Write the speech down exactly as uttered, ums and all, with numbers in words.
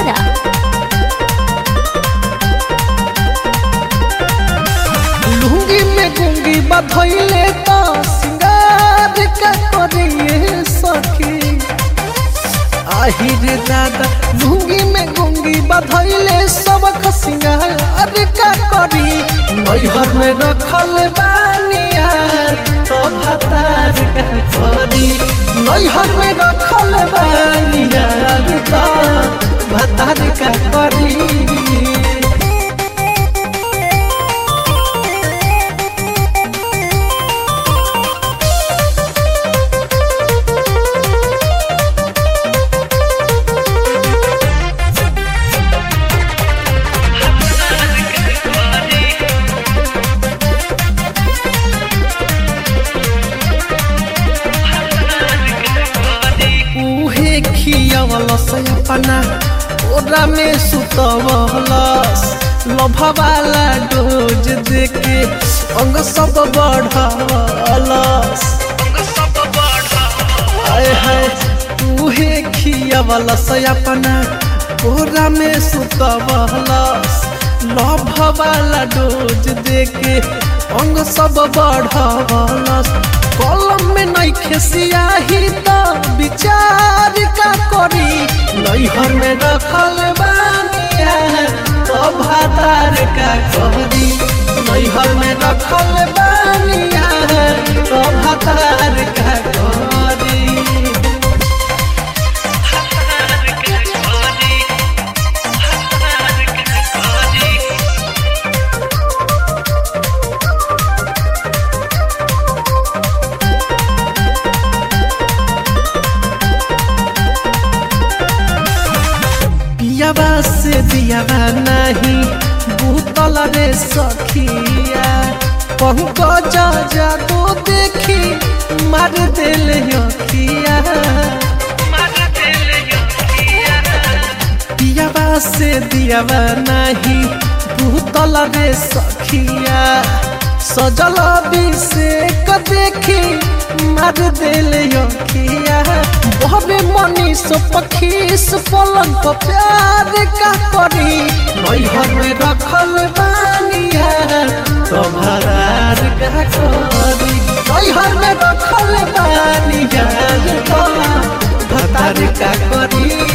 आरा। लुंगी में गुंगी बधैले तो सिंगार का करिए सखी। आहिर दादा लुंगी में गुंगी बधैले सबक सिंगार का करी। नैहर में रखल बानिया तो भतार का करी। नैहर में रखल बानिया तो भतार का करी। खियावलस अपना ओरा में सुतवलस। लभवाला डोज देके अंग सब बढ़वलस। आए हाय उहे खियावलस अपना ओरा में सुतवलस। लभवाला डोज देके अंग सब बढ़वलस। कलम में नइखे सियाही तो विचार का करी। नैहर में रखल बानिया तो भतार का करी। नैहर में रखल बानिया तो भतार का करी। दियावा से दियावा नहीं भूतल रे सखिया। पंकज जादू देखी मार दिल अखिया। दियावा से दियावा नहीं भूतल रे सखिया। सजल अभिषेक देखी मार दिल अखिया। बहबे मनीष पखीस पलंग पर प्यार का करी। नैहर में रखल बानिया तो भतार का करी। नैहर में रखल बानिया तो भतार का करी।